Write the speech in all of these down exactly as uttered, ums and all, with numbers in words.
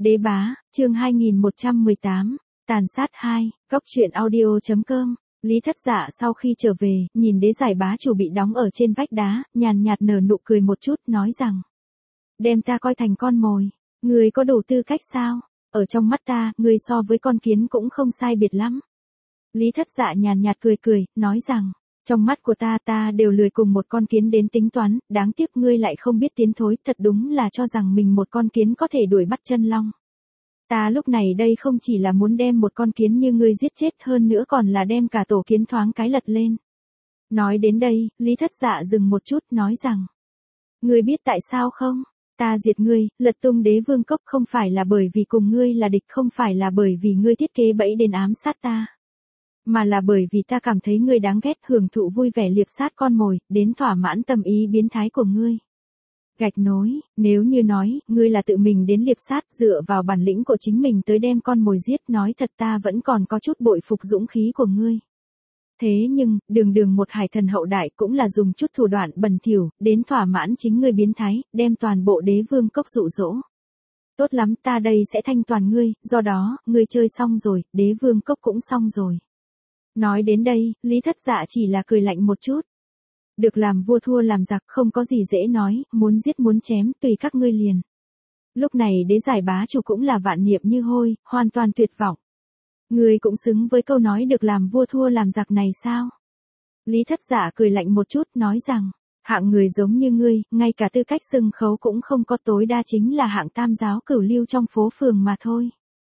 Đế bá, chương hai nghìn một trăm mười tám, tàn sát hai, góc truyện audio.com. Lý Thất Dạ sau khi trở về, nhìn đế giải bá chủ bị đóng ở trên vách đá, nhàn nhạt nở nụ cười một chút, nói rằng: đem ta coi thành con mồi, ngươi có đủ tư cách sao? Ở trong mắt ta, ngươi so với con kiến cũng không sai biệt lắm. Lý Thất Dạ nhàn nhạt cười cười, nói rằng: trong mắt của ta ta đều lười cùng một con kiến đến tính toán, đáng tiếc ngươi lại không biết tiến thối, thật đúng là cho rằng mình một con kiến có thể đuổi bắt chân long. Ta lúc này đây không chỉ là muốn đem một con kiến như ngươi giết chết, hơn nữa còn là đem cả tổ kiến thoáng cái lật lên. Nói đến đây, Lý Thất Dạ dừng một chút, nói rằng: ngươi biết tại sao không? Ta diệt ngươi, lật tung đế vương cốc không phải là bởi vì cùng ngươi là địch, không phải là bởi vì ngươi thiết kế bẫy đến ám sát ta. Mà là bởi vì ta cảm thấy ngươi đáng ghét, hưởng thụ vui vẻ liệp sát con mồi, đến thỏa mãn tâm ý biến thái của ngươi. Gạch nối, nếu như nói, ngươi là tự mình đến liệp sát dựa vào bản lĩnh của chính mình tới đem con mồi giết, nói thật ta vẫn còn có chút bội phục dũng khí của ngươi. Thế nhưng, đường đường một hải thần hậu đại cũng là dùng chút thủ đoạn bẩn thỉu, đến thỏa mãn chính ngươi biến thái, đem toàn bộ đế vương cốc dụ dỗ. Tốt lắm, ta đây sẽ thanh toàn ngươi, do đó, ngươi chơi xong rồi, đế vương cốc cũng xong rồi. Nói đến đây, Lý Thất Dạ chỉ là cười lạnh một chút. Được làm vua thua làm giặc, không có gì dễ nói, muốn giết muốn chém, tùy các ngươi liền. Lúc này đế giải bá chủ cũng là vạn niệm như hôi, hoàn toàn tuyệt vọng. Ngươi cũng xứng với câu nói được làm vua thua làm giặc này sao? Lý Thất Dạ cười lạnh một chút, nói rằng: hạng người giống như ngươi, ngay cả tư cách xưng khấu cũng không có, tối đa chính là hạng tam giáo cửu lưu trong phố phường mà thôi.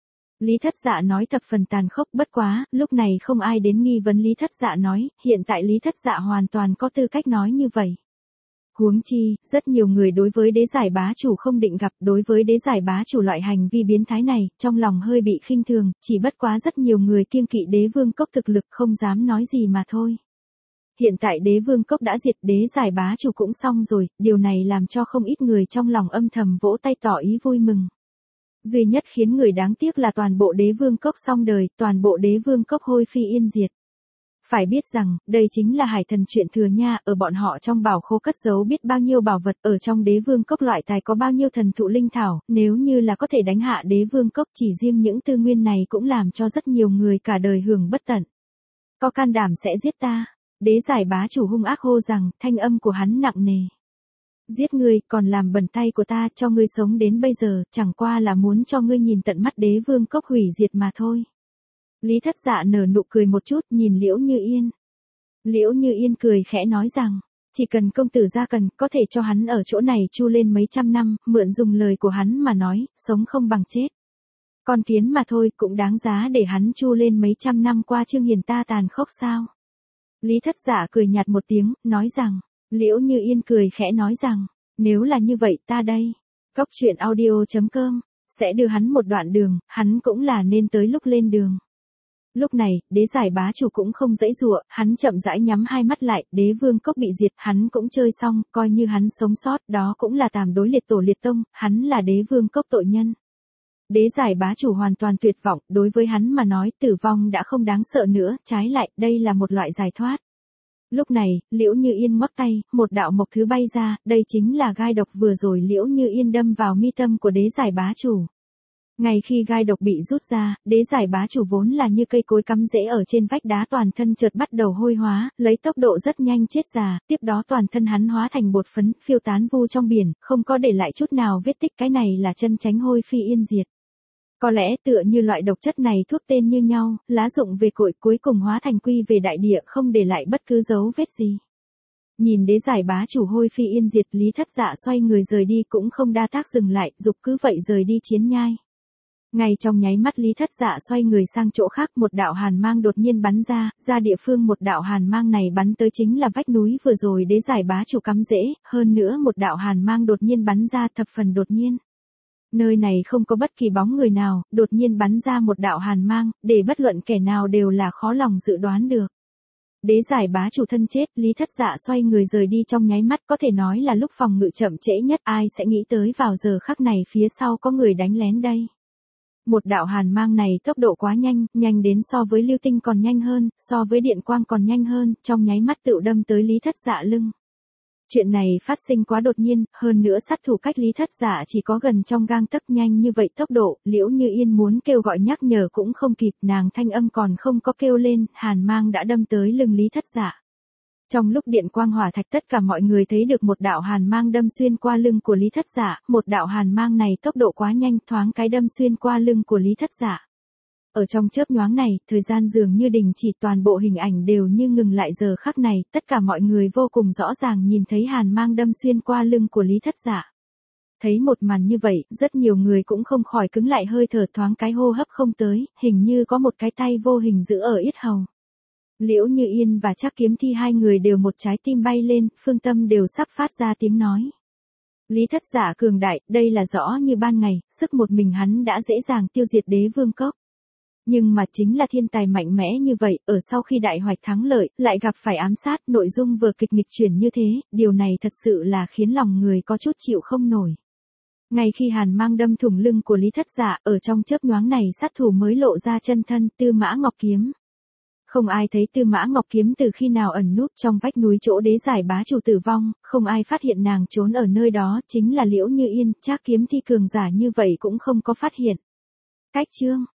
Lý Thất Dạ nói thập phần tàn khốc, bất quá, lúc này không ai đến nghi vấn Lý Thất Dạ nói, hiện tại Lý Thất Dạ hoàn toàn có tư cách nói như vậy. Huống chi, rất nhiều người đối với đế giải bá chủ không định gặp, đối với đế giải bá chủ loại hành vi biến thái này, trong lòng hơi bị khinh thường, chỉ bất quá rất nhiều người kiêng kỵ đế vương cốc thực lực không dám nói gì mà thôi. Hiện tại đế vương cốc đã diệt, đế giải bá chủ cũng xong rồi, điều này làm cho không ít người trong lòng âm thầm vỗ tay tỏ ý vui mừng. Duy nhất khiến người đáng tiếc là toàn bộ đế vương cốc xong đời, toàn bộ đế vương cốc hôi phi yên diệt. Phải biết rằng, đây chính là hải thần chuyện thừa nha, ở bọn họ trong bảo khố cất giấu biết bao nhiêu bảo vật, ở trong đế vương cốc loại tài có bao nhiêu thần thụ linh thảo, nếu như là có thể đánh hạ đế vương cốc, chỉ riêng những tư nguyên này cũng làm cho rất nhiều người cả đời hưởng bất tận. Có can đảm sẽ giết ta? Đế giải bá chủ hung ác hô rằng, thanh âm của hắn nặng nề. Giết ngươi, còn làm bẩn tay của ta, cho ngươi sống đến bây giờ, chẳng qua là muốn cho ngươi nhìn tận mắt đế vương cốc hủy diệt mà thôi. Lý Thất Dạ nở nụ cười một chút, nhìn Liễu Như Yên. Liễu Như Yên cười khẽ nói rằng, chỉ cần công tử gia cần, có thể cho hắn ở chỗ này chu lên mấy trăm năm, mượn dùng lời của hắn mà nói, sống không bằng chết. Con kiến mà thôi, cũng đáng giá để hắn chu lên mấy trăm năm qua Trương Hiền ta tàn khốc sao? Lý Thất Dạ cười nhạt một tiếng, nói rằng. Liễu Như Yên cười khẽ nói rằng, nếu là như vậy ta đây, góc truyện audio.com, sẽ đưa hắn một đoạn đường, hắn cũng là nên tới lúc lên đường. Lúc này, đế giải bá chủ cũng không dãy dụa, hắn chậm rãi nhắm hai mắt lại, đế vương cốc bị diệt, hắn cũng chơi xong, coi như hắn sống sót, đó cũng là tàm đối liệt tổ liệt tông, hắn là đế vương cốc tội nhân. Đế giải bá chủ hoàn toàn tuyệt vọng, đối với hắn mà nói tử vong đã không đáng sợ nữa, trái lại, đây là một loại giải thoát. Lúc này, Liễu Như Yên ngoắc tay, một đạo mộc thứ bay ra, đây chính là gai độc vừa rồi Liễu Như Yên đâm vào mi tâm của đế giải bá chủ. Ngay khi gai độc bị rút ra, đế giải bá chủ vốn là như cây cối cắm rễ ở trên vách đá toàn thân chợt bắt đầu hôi hóa, lấy tốc độ rất nhanh chết già, tiếp đó toàn thân hắn hóa thành bột phấn, phiêu tán vu trong biển, không có để lại chút nào vết tích, cái này là chân chánh hôi phi yên diệt. Có lẽ tựa như loại độc chất này thuốc tên như nhau, lá dụng về cội cuối cùng hóa thành quy về đại địa, không để lại bất cứ dấu vết gì. Nhìn đế giải bá chủ hôi phi yên diệt, Lý Thất Dạ xoay người rời đi cũng không đa tác dừng lại, dục cứ vậy rời đi chiến nhai. Ngay trong nháy mắt Lý Thất Dạ xoay người sang chỗ khác, một đạo hàn mang đột nhiên bắn ra, ra địa phương một đạo hàn mang này bắn tới chính là vách núi vừa rồi đế giải bá chủ cắm rễ, hơn nữa một đạo hàn mang đột nhiên bắn ra thập phần đột nhiên. Nơi này không có bất kỳ bóng người nào, đột nhiên bắn ra một đạo hàn mang, để bất luận kẻ nào đều là khó lòng dự đoán được. Đế giải bá chủ thân chết, Lý Thất Dạ xoay người rời đi trong nháy mắt, có thể nói là lúc phòng ngự chậm trễ nhất, ai sẽ nghĩ tới vào giờ khắc này phía sau có người đánh lén đây. Một đạo hàn mang này tốc độ quá nhanh, nhanh đến so với lưu tinh còn nhanh hơn, so với điện quang còn nhanh hơn, trong nháy mắt tựu đâm tới Lý Thất Dạ lưng. Chuyện này phát sinh quá đột nhiên, hơn nữa sát thủ cách Lý Thất Dạ chỉ có gần trong gang tấc, nhanh như vậy tốc độ, Liễu Như Yên muốn kêu gọi nhắc nhở cũng không kịp, nàng thanh âm còn không có kêu lên, hàn mang đã đâm tới lưng Lý Thất Dạ. Trong lúc điện quang hỏa thạch tất cả mọi người thấy được một đạo hàn mang đâm xuyên qua lưng của Lý Thất Dạ, một đạo hàn mang này tốc độ quá nhanh, thoáng cái đâm xuyên qua lưng của Lý Thất Dạ. Ở trong chớp nhoáng này, thời gian dường như đình chỉ, toàn bộ hình ảnh đều như ngừng lại giờ khắc này, tất cả mọi người vô cùng rõ ràng nhìn thấy hàn mang đâm xuyên qua lưng của Lý Thất Dạ. Thấy một màn như vậy, rất nhiều người cũng không khỏi cứng lại hơi thở, thoáng cái hô hấp không tới, hình như có một cái tay vô hình giữ ở yết hầu. Liễu Như Yên và Trác Kiếm Thi hai người đều một trái tim bay lên, phương tâm đều sắp phát ra tiếng nói. Lý Thất Dạ cường đại, đây là rõ như ban ngày, sức một mình hắn đã dễ dàng tiêu diệt Đế Vương Cốc. Nhưng mà chính là thiên tài mạnh mẽ như vậy, ở sau khi đại hoạch thắng lợi, lại gặp phải ám sát, nội dung vừa kịch nghịch chuyển như thế, điều này thật sự là khiến lòng người có chút chịu không nổi. Ngay khi hàn mang đâm thủng lưng của Lý Thất Dạ, ở trong chớp nhoáng này sát thủ mới lộ ra chân thân, Tư Mã Ngọc Kiếm. Không ai thấy Tư Mã Ngọc Kiếm từ khi nào ẩn núp trong vách núi chỗ Đế Giải bá chủ tử vong, không ai phát hiện nàng trốn ở nơi đó, chính là Liễu Như Yên, Trác Kiếm Thi cường giả như vậy cũng không có phát hiện. Cách chương